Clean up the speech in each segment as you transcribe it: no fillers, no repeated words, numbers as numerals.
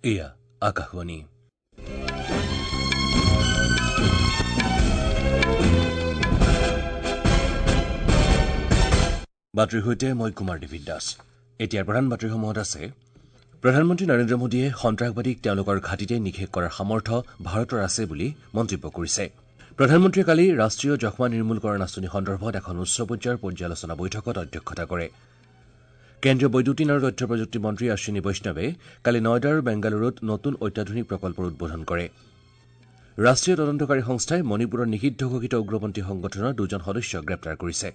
এয়া আকাশবাণী। বাতৰিৰ সৈতে মই কুমাৰ দেৱিত দাস। এতিয়াৰ প্ৰধান বাতৰিসমূহত আছে প্ৰধানমন্ত্ৰী নৰেন্দ্ৰ মোদীয়ে সন্ত্ৰাসবাদীক তেওঁলোকৰ ঘাটিতে নিক্ষেপ কৰাৰ সামৰ্থ্য ভাৰতৰ আছে বুলি মন্তব্য কৰিছে। প্ৰধানমন্ত্ৰীয়ে কালি ৰাষ্ট্ৰীয় যক্ষ্মা নিৰ্মূলকৰণ আঁচনি সন্দৰ্ভত এখন উচ্চ পৰ্যায়ৰ পৰ্যালোচনা বৈঠকত অধ্যক্ষতা কৰে। কেন্দ্ৰীয় বৈদ্যুতিন আৰু তথ্য প্ৰযুক্তি মন্ত্ৰী অশ্বিনী বৈষ্ণৱে কালি নয়ডা আৰু বেংগালুৰুত নতুন অত্যাধুনিক প্ৰকল্পৰ উদ্বোধন কৰে। ৰাষ্ট্ৰীয় তদন্তকাৰী সংস্থাই মণিপুৰৰ নিষিদ্ধ ঘোষিত উগ্ৰপন্থী সংগঠনৰ 2জন সদস্যক গ্ৰেপ্তাৰ কৰিছে।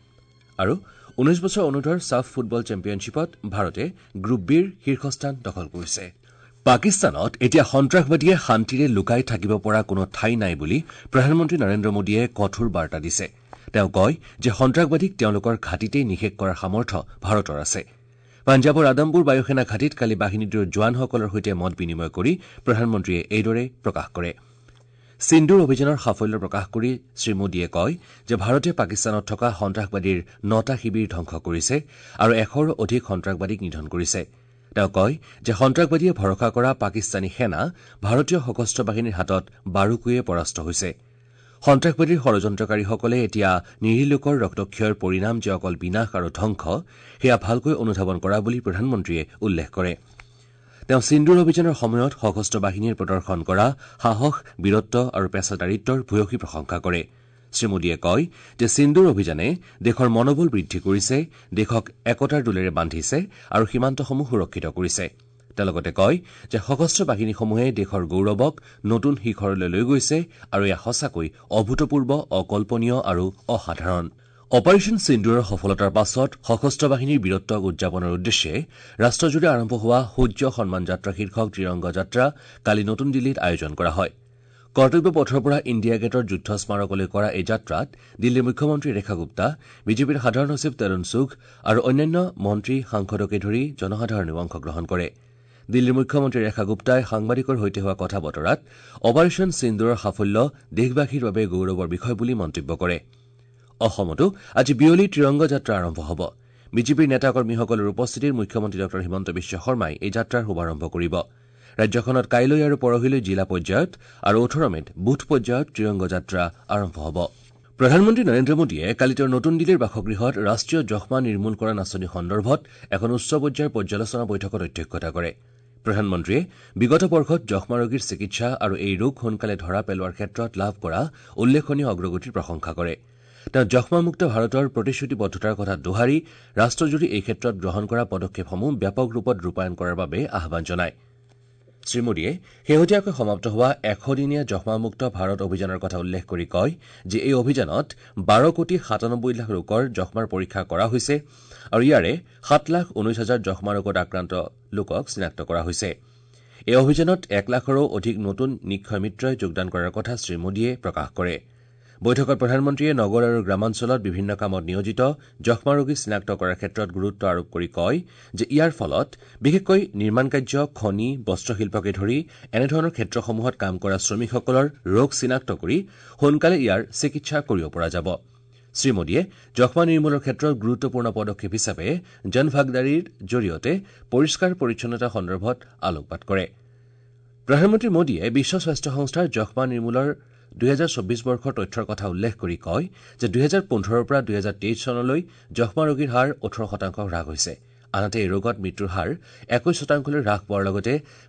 আৰু 19 বছৰ অনুৰ্ধৰ ছাফ ফুটবল চেম্পিয়নশ্বিপত ভাৰতে গ্ৰুপ বিৰ শীৰ্ষস্থান দখল কৰিছে। পাকিস্তানত এতিয়া সন্ত্ৰাসবাদীয়ে শান্তিৰে লুকাই থাকিব পৰা কোনো ঠাই নাই বুলি প্ৰধানমন্ত্ৰী নৰেন্দ্ৰ মোদীয়ে কঠোৰ বাৰ্তা দিছে। তেওঁ কয় যে সন্ত্ৰাসবাদীক তেওঁলোকৰ ঘাটিতেই নিক্ষেপ কৰাৰ সামৰ্থ্য ভাৰতৰ আছে। পাঞ্জাৱৰ আদমপুৰ বায়ুসেনা ঘাটিত কালি বাহিনীটোৰ জোৱানসকলৰ সৈতে মত বিনিময় কৰি প্ৰধানমন্ত্ৰীয়ে এইদৰে প্ৰকাশ কৰে। সিন্দুৰ অভিযানৰ সাফল্য প্ৰকাশ কৰি শ্ৰীমোদীয়ে কয় যে ভাৰতে পাকিস্তানত থকা সন্ত্ৰাসবাদীৰ 9টা শিবিৰ ধ্বংস কৰিছে আৰু 100ৰো অধিক সন্ত্ৰাসবাদীক নিধন কৰিছে। তেওঁ কয় যে সন্ত্ৰাসবাদীয়ে ভৰসা কৰা পাকিস্তানী সেনা ভাৰতীয় সশস্ত্ৰ বাহিনীৰ হাতত বাৰুকৈয়ে পৰাস্ত হৈছে। সন্ত্ৰাসবাদীৰ ষড়যন্ত্ৰকাৰীসকলে এতিয়া নিৰীহ লোকৰ ৰক্তক্ষয়ৰ পৰিণাম যে অকল বিনাশ আৰু ধ্বংস সেয়া ভালকৈ অনুধাৱন কৰা বুলি প্ৰধানমন্ত্ৰীয়ে উল্লেখ কৰে। তেওঁ সিন্দুৰ অভিযানৰ সময়ত সশস্ত্ৰ বাহিনীৰ প্ৰদৰ্শন কৰা সাহস, বীৰত্ব আৰু পেছাদাৰিত্বৰ ভূয়সী প্ৰশংসা কৰে। শ্ৰীমোদীয়ে কয় যে সিন্দুৰ অভিযানে দেশৰ মনোবল বৃদ্ধি কৰিছে, দেশক একতাৰ দোলেৰে বান্ধিছে আৰু সীমান্তসমূহ সুৰক্ষিত কৰিছে। তেওঁ লগতে কয় যে সশস্ত্ৰ বাহিনীসমূহে দেশৰ গৌৰৱক নতুন শিখৰলৈ লৈ গৈছে আৰু এয়া সঁচাকৈ অভূতপূৰ্ব, অকল্পনীয় আৰু অসাধাৰণ। অপাৰেশ্যন সিন্দুৰৰ সফলতাৰ পাছত সশস্ত্ৰ বাহিনীৰ বীৰত্বক উদযাপনৰ উদ্দেশ্যে ৰাষ্ট্ৰজুৰি আৰম্ভ হোৱা সূৰ্য সন্মান যাত্ৰা শীৰ্ষক ত্ৰিৰংগ যাত্ৰা কালি নতুন দিল্লীত আয়োজন কৰা হয়। কৰ্তব্য পথৰ পৰা ইণ্ডিয়া গেটৰ যুদ্ধ স্মাৰকলৈ কৰা এই যাত্ৰাত দিল্লীৰ মুখ্যমন্ত্ৰী ৰেখা গুপ্তা, বিজেপিৰ সাধাৰণ সচিব তৰুণ চুগ আৰু অন্যান্য মন্ত্ৰী সাংসদকে ধৰি জনসাধাৰণেও অংশগ্ৰহণ কৰে। দিল্লীৰ মুখ্যমন্ত্ৰী ৰেখা গুপ্তাই সাংবাদিকৰ সৈতে হোৱা কথা বতৰাত অপাৰেশ্যন সিন্দুৰৰ সাফল্য দেশবাসীৰ বাবে গৌৰৱৰ বিষয় বুলি মন্তব্য কৰে। অসমতো আজি বিয়লি ত্ৰিৰংগ যাত্ৰা আৰম্ভ হ'ব। বিজেপিৰ নেতাকৰ্মীসকলৰ উপস্থিতিত মুখ্যমন্ত্ৰী ড হিমন্ত বিশ্ব শৰ্মাই এই যাত্ৰাৰ শুভাৰম্ভ কৰিব। ৰাজ্যখনত কাইলৈ আৰু পৰহিলৈ জিলা পৰ্যায়ত আৰু 18 মেত বুথ পৰ্যায়ত ত্ৰিৰংগ যাত্ৰা আৰম্ভ হ'ব। প্ৰধানমন্ত্ৰী নৰেন্দ্ৰ মোদীয়ে কালি তেওঁৰ নতুন দিল্লীৰ বাসগৃহত ৰাষ্ট্ৰীয় যক্ষ্মা নিৰ্মূলকৰণ আঁচনি সন্দৰ্ভত এখন উচ্চ পৰ্যায়ৰ পৰ্যালোচনা বৈঠকত অধ্যক্ষতা কৰে। প্ৰধানমন্ত্ৰীয়ে বিগত বৰ্ষত যক্ষ্মা ৰোগীৰ চিকিৎসা আৰু এই ৰোগ সোনকালে ধৰা পেলোৱাৰ ক্ষেত্ৰত লাভ কৰা উল্লেখনীয় অগ্ৰগতিৰ প্ৰশংসা কৰে। তেওঁ যক্ষ্মামুক্ত ভাৰতৰ প্ৰতিশ্ৰুতিবদ্ধতাৰ কথা দোহাৰি ৰাষ্ট্ৰজুৰি এই ক্ষেত্ৰত গ্ৰহণ কৰা পদক্ষেপসমূহ ব্যাপক ৰূপত ৰূপায়ণ কৰাৰ বাবে আহান জনায়। শ্ৰীমোদীয়ে শেহতীয়াকৈ সমাপ্ত হোৱা 100দিনীয়া যক্ষ্মামুক্ত ভাৰত অভিযানৰ কথা উল্লেখ কৰি কয় যে এই অভিযানত 12,97,00,000 লোকৰ যক্ষ্মাৰ পৰীক্ষা কৰা হৈছে আৰু ইয়াৰে 7,19,000 যক্ষ্মা ৰোগত আক্ৰান্ত লোকক চিনাক্ত কৰা হৈছে। এই অভিযানত 1,00,000ৰো অধিক নতুন নিক্ষয় মিত্ৰই যোগদান কৰাৰ কথা শ্ৰীমোদীয়ে প্ৰকাশ কৰে। বৈঠকত প্ৰধানমন্ত্ৰীয়ে নগৰ আৰু গ্ৰামাঞ্চলত বিভিন্ন কামত নিয়োজিত যক্ষ্মা ৰোগী চিনাক্ত কৰাৰ ক্ষেত্ৰত গুৰুত্ব আৰোপ কৰি কয় যে ইয়াৰ ফলত বিশেষকৈ নিৰ্মাণ কাৰ্য, খনি, বস্ত্ৰশিল্পকে ধৰি এনেধৰণৰ ক্ষেত্ৰসমূহত কাম কৰা শ্ৰমিকসকলৰ ৰোগ চিনাক্ত কৰি সোনকালে ইয়াৰ চিকিৎসা কৰিব পৰা যাব। শ্ৰীমোদীয়ে যক্ষ্মা নিৰ্মূলৰ ক্ষেত্ৰত গুৰুত্বপূৰ্ণ পদক্ষেপ হিচাপে জনভাগদাৰীৰ জৰিয়তে পৰিষ্কাৰ পৰিচ্ছন্নতা সন্দৰ্ভত আলোকপাত কৰে। প্ৰধানমন্ত্ৰী মোদীয়ে বিশ্ব স্বাস্থ্য সংস্থাৰ যক্ষ্মা নিৰ্মূলৰ 2024 বৰ্ষৰ তথ্যৰ কথা উল্লেখ কৰি কয় যে 2015ৰ পৰা 2023 চনলৈ যক্ষ্মা ৰোগীৰ হাৰ 18% হ্ৰাস হৈছে। আনহাতে এই ৰোগত মৃত্যুৰ হাৰ 21%লৈ হ্ৰাস পোৱাৰ লগতে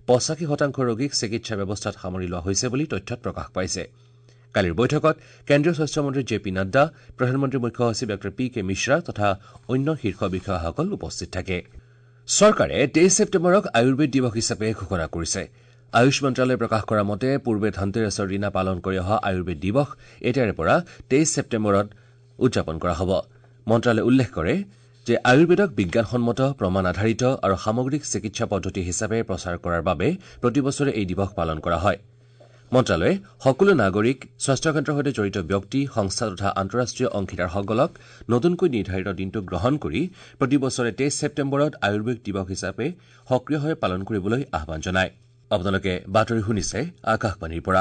85% ৰোগীক চিকিৎসা ব্যৱস্থাত সামৰি লোৱা হৈছে বুলি তথ্যত প্ৰকাশ পাইছে। কালিৰ বৈঠকত কেন্দ্ৰীয় স্বাস্থ্যমন্ত্ৰী জে পি নাড্ডা, প্ৰধানমন্ত্ৰীৰ মুখ্য সচিব ড পি কে মিশ্ৰা তথা অন্য শীৰ্ষ বিষয়াসকল উপস্থিত থাকে। চৰকাৰে 23 ছেপ্টেম্বৰক আয়ুৰ্বেদ দিৱস হিচাপে ঘোষণা কৰিছে। আয়ুষ মন্ত্ৰালয়ে প্ৰকাশ কৰা মতে পূৰ্বে ধনতেৰছৰ দিনা পালন কৰি অহা আয়ুৰ্বেদ দিৱস এতিয়াৰে পৰা 23 ছেপ্টেম্বৰত উদযাপন কৰা হ'ব। মন্ত্ৰালয়ে উল্লেখ কৰে যে আয়ুৰ্বেদক বিজ্ঞানসন্মত, প্ৰমাণ আধাৰিত আৰু সামগ্ৰিক চিকিৎসা পদ্ধতি হিচাপে প্ৰচাৰ কৰাৰ বাবে প্ৰতিবছৰে এই দিৱস পালন কৰা হয়। মন্ত্ৰালয়ে সকলো নাগৰিক, স্বাস্থ্যকেন্দ্ৰৰ সৈতে জড়িত ব্যক্তি, সংস্থা তথা আন্তঃৰাষ্ট্ৰীয় অংশীদাৰসকলক নতুনকৈ নিৰ্ধাৰিত দিনটো গ্ৰহণ কৰি প্ৰতিবছৰে 23 ছেপ্টেম্বৰত আয়ুৰ্বেদ দিৱস হিচাপে সক্ৰিয়ভাৱে পালন কৰিবলৈ আহান জনায়। আপোনালোকে বাতৰি শুনিছে আকাশবাণীৰ পৰা।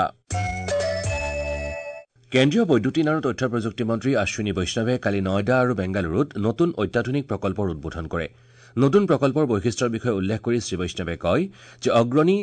কেন্দ্ৰীয় বৈদ্যুতিন আৰু তথ্য প্ৰযুক্তি মন্ত্ৰী অশ্বিনী বৈষ্ণৱে কালি নয়ডা আৰু বেংগালুৰুত নতুন অত্যাধুনিক প্ৰকল্পৰ উদ্বোধন কৰে। নতুন প্ৰকল্পৰ বৈশিষ্ট্যৰ বিষয়ে উল্লেখ কৰি শ্ৰীবৈষ্ণৱে কয় যে অগ্ৰণী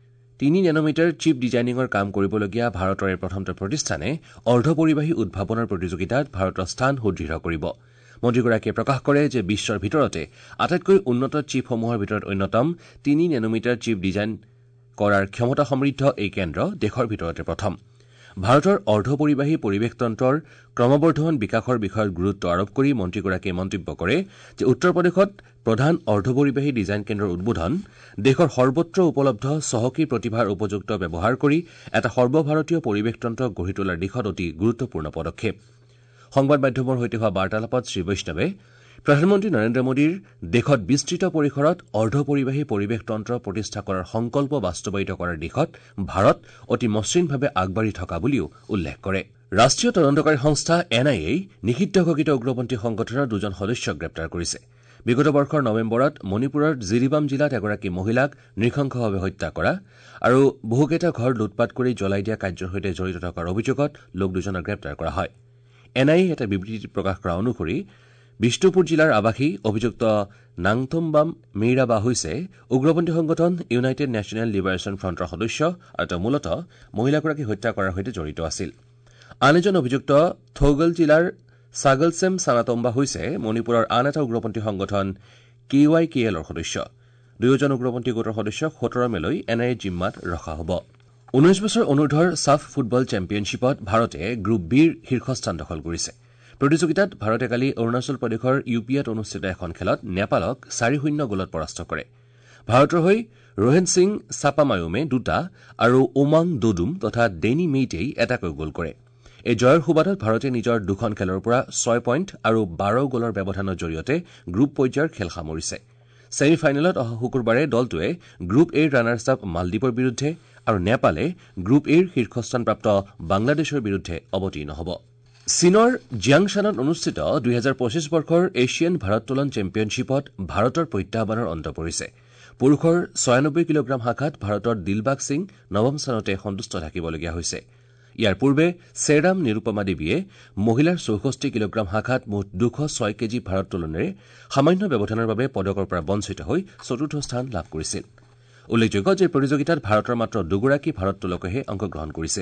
3 নেনোমিটাৰ চিপ ডিজাইনিঙৰ কাম কৰিবলগীয়া ভাৰতৰ এই প্ৰথমটো প্ৰতিষ্ঠানে অৰ্ধপৰিবাহী উদ্ভাৱনৰ প্ৰতিযোগিতাত ভাৰতৰ স্থান সুদৃঢ় কৰিব মন্ত্ৰীগৰাকীয়ে প্ৰকাশ কৰে যে বিশ্বৰ ভিতৰতে আটাইতকৈ উন্নত চিপসমূহৰ ভিতৰত অন্যতম 3 নেনোমিটাৰ চিপ ডিজাইন কৰাৰ ক্ষমতা সমৃদ্ধ এই কেন্দ্ৰ দেশৰ ভিতৰতে প্ৰথম ভাৰতৰ অৰ্ধপৰিবাহী পৰিৱেশতন্ত্ৰৰ ক্ৰমবৰ্ধমান বিকাশৰ বিষয়ত গুৰুত্ব আৰোপ কৰি মন্ত্ৰীগৰাকীয়ে মন্তব্য কৰে যে উত্তৰ প্ৰদেশত প্ৰধান অৰ্ধপৰিবাহী ডিজাইন কেন্দ্ৰৰ উদ্বোধন দেশৰ সৰ্বত্ৰ উপলব্ধ চহকী প্ৰতিভাৰ উপযুক্ত ব্যৱহাৰ কৰি এটা সৰ্বভাৰতীয় পৰিৱেশতন্ত্ৰ গঢ়ি তোলাৰ দিশত অতি গুৰুত্বপূৰ্ণ পদক্ষেপ সংবাদ মাধ্যমৰ সৈতে হোৱা বাৰ্তালাপত শ্ৰীবৈষ্ণৱে প্ৰধানমন্ত্ৰী নৰেন্দ্ৰ মোদীৰ দেশত বিস্তৃত পৰিসৰত অৰ্ধপৰিবাহী পৰিৱেশতন্ত্ৰ প্ৰতিষ্ঠা কৰাৰ সংকল্প বাস্তৱায়িত কৰাৰ দিশত ভাৰত অতি মসৃণভাৱে আগবাঢ়ি থকা বুলিও উল্লেখ কৰে ৰাষ্ট্ৰীয় তদন্তকাৰী সংস্থা NIA নিষিদ্ধ ঘোষিত উগ্ৰপন্থী সংগঠনৰ 2জন সদস্যক গ্ৰেপ্তাৰ কৰিছে বিগত বৰ্ষৰ নৱেম্বৰত মণিপুৰৰ জিৰিবাম জিলাত এগৰাকী মহিলাক নৃশংসভাৱে হত্যা কৰা আৰু বহুকেইটা ঘৰ লুটপাট কৰি জ্বলাই দিয়া কাৰ্যৰ সৈতে জড়িত থকাৰ অভিযোগত লোক 2জনক গ্ৰেপ্তাৰ কৰা হয় NIA এটা বিবৃতিত প্ৰকাশ কৰা অনুসৰি বিষ্ণুপুৰ জিলাৰ আৱাসী অভিযুক্ত নাংথুমবাম মিৰাবা হৈছে উগ্ৰপন্থী সংগঠন ইউনাইটেড নেশ্যনেল লিবাৰেশ্যন ফ্ৰণ্টৰ সদস্য আৰু তেওঁ মূলতঃ মহিলাগৰাকী হত্যা কৰাৰ সৈতে জড়িত আছিল আন এজন অভিযুক্ত থৌগল জিলাৰ ছাগলছেম চানাতম্বা হৈছে মণিপুৰৰ আন এটা উগ্ৰপন্থী সংগঠন KYKLৰ সদস্য দুয়োজন উগ্ৰপন্থী গোটৰ সদস্যক 17 মেলৈ NIA জিম্মাত ৰখা হ'ব 19 বছৰ অনুৰ্ধৰ সাফ ফুটবল চেম্পিয়নশ্বিপত ভাৰতে গ্ৰুপ বিৰ শীৰ্ষস্থান দখল কৰিছে প্ৰতিযোগিতাত ভাৰতে কালি অৰুণাচল প্ৰদেশৰ UPত অনুষ্ঠিত এখন খেলত নেপালক 4-0 গলত পৰাস্ত কৰে ভাৰতৰ হৈ ৰোহেন সিং চাপামায়ুমে 2টা আৰু ওমাং দোডুম তথা ডেনি মেইটেই এটাকৈ গোল কৰে এই জয়ৰ সুবাদত ভাৰতে নিজৰ দুখন খেলৰ পৰা 6 পইণ্ট আৰু 12 গলৰ ব্যৱধানৰ জৰিয়তে গ্ৰুপ পৰ্যায়ৰ খেল সামৰিছে ছেমি ফাইনেলত অহা শুকুৰবাৰে দলটোৱে গ্ৰুপ এৰ ৰানাৰ্ছ আপ মালদ্বীপৰ বিৰুদ্ধে আৰু নেপালে গ্ৰুপ এৰ শীৰ্ষস্থানপ্ৰাপ্ত বাংলাদেশৰ বিৰুদ্ধে অৱতীৰ্ণ হ'ব চীনৰ জিয়াংশ্বানত অনুষ্ঠিত 2025 বৰ্ষৰ এছিয়ান ভাৰোত্তোলন চেম্পিয়নশ্বিপত ভাৰতৰ প্ৰত্যাহ্বানৰ অন্ত পৰিছে পুৰুষৰ 96 কিলোগ্ৰাম শাখাত ভাৰতৰ দিলবাগ সিং নৱম স্থানতে সন্তুষ্ট থাকিবলগীয়া হৈছে ইয়াৰ পূৰ্বে চেৰাম নিৰুপমা দেৱীয়ে মহিলাৰ 64 কিলোগ্ৰাম শাখাত মুঠ 206 কেজি ভাৰোত্তোলনেৰে সামান্য ব্যৱধানৰ বাবে পদকৰ পৰা বঞ্চিত হৈ চতুৰ্থ স্থান লাভ কৰিছিল উল্লেখযোগ্য যে প্ৰতিযোগিতাত ভাৰতৰ মাত্ৰ দুগৰাকী ভাৰোত্তোলকেহে অংশগ্ৰহণ কৰিছিল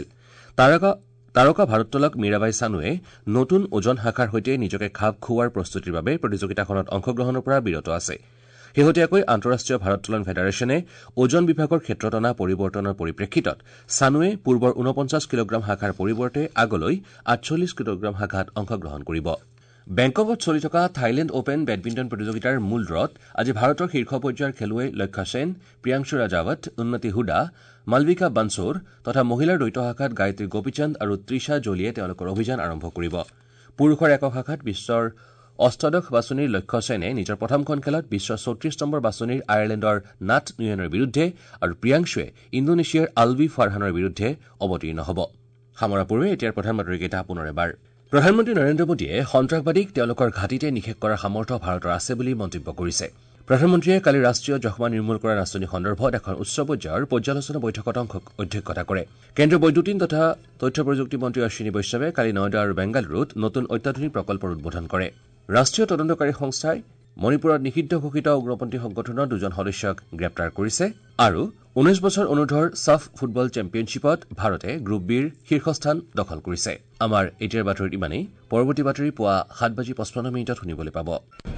তাৰকা ভাৰোত্তোলক মীৰাবাই চানুৱে নতুন ওজন শাখাৰ সৈতে নিজকে খাপ খুওৱাৰ প্ৰস্তুতিৰ বাবে প্ৰতিযোগিতাখনত অংশগ্ৰহণৰ পৰা বিৰত আছে শেহতীয়াকৈ আন্তঃৰাষ্ট্ৰীয় ভাৰোত্তোলন ফেডাৰেশ্যনে ওজন বিভাগৰ ক্ষেত্ৰত অনা পৰিৱৰ্তনৰ পৰিপ্ৰেক্ষিতত চানুৱে পূৰ্বৰ 49 কিলোগ্ৰাম শাখাৰ পৰিৱৰ্তে আগলৈ 48 কিলোগ্ৰাম শাখাত অংশগ্ৰহণ কৰিব বেংককত চলি থকা থাইলেণ্ড অপেন বেডমিণ্টন প্ৰতিযোগিতাৰ মূল ড্ৰত আজি ভাৰতৰ শীৰ্ষ পৰ্যায়ৰ খেলুৱৈ লক্ষ্য সেন প্ৰিয়াংশু ৰাজাৱত উন্নতি হুডা মালবিকা বানছোৰ তথা মহিলাৰ দ্বৈত শাখাত গায়ত্ৰী গোপীচন্দ আৰু তৃষা জলিয়ে তেওঁলোকৰ অভিযান আৰম্ভ কৰিব পুৰুষৰ একক শাখাত বিশ্বৰ অষ্টাদশ বাছনিৰ লক্ষ্য সেনে নিজৰ প্ৰথমখন খেলত বিশ্বৰ 34 নম্বৰ বাছনিৰ আয়াৰলেণ্ডৰ নাট নুয়েনৰ বিৰুদ্ধে আৰু প্ৰিয়াংশুৱে ইণ্ডোনেছিয়াৰ আলভি ফাৰহানৰ বিৰুদ্ধে অৱতীৰ্ণ হ'ব সামৰাৰ পূৰ্বে এতিয়াৰ প্ৰধানমন্ত্ৰীকেইটা পুনৰ এবাৰ প্ৰধানমন্ত্ৰী নৰেন্দ্ৰ মোদীয়ে সন্ত্ৰাসবাদীক তেওঁলোকৰ ঘাটিতে নিষেধ কৰাৰ সামৰ্থ্য ভাৰতৰ আছে বুলি মন্তব্য কৰিছে প্ৰধানমন্ত্ৰীয়ে কালি ৰাষ্ট্ৰীয় যক্ষ্মা নিৰ্মূল কৰা আঁচনি সন্দৰ্ভত এখন উচ্চ পৰ্যায়ৰ পৰ্যালোচনা বৈঠকত অধ্যক্ষতা কৰে কেন্দ্ৰীয় বৈদ্যুতিন তথা তথ্য প্ৰযুক্তি মন্ত্ৰী অশ্বিনী বৈষ্ণৱে কালি নয়ডা আৰু বেংগালুৰুত নতুন অত্যাধুনিক প্ৰকল্পৰ উদ্বোধন কৰে ৰাষ্ট্ৰীয় তদন্তকাৰী সংস্থাই মণিপুৰত নিষিদ্ধ ঘোষিত উগ্ৰপন্থী সংগঠনৰ 2জন সদস্যক গ্ৰেপ্তাৰ কৰিছে আৰু 19 বছৰ অনুৰ্ধৰ সাফ ফুটবল চেম্পিয়নশ্বিপত ভাৰতে গ্ৰুপ বিৰ শীৰ্ষস্থান দখল কৰিছে আমাৰ এতিয়াৰ বাতৰিত ইমানেই পৰৱৰ্তী বাতৰি পুৱা 7:55 শুনিবলৈ পাব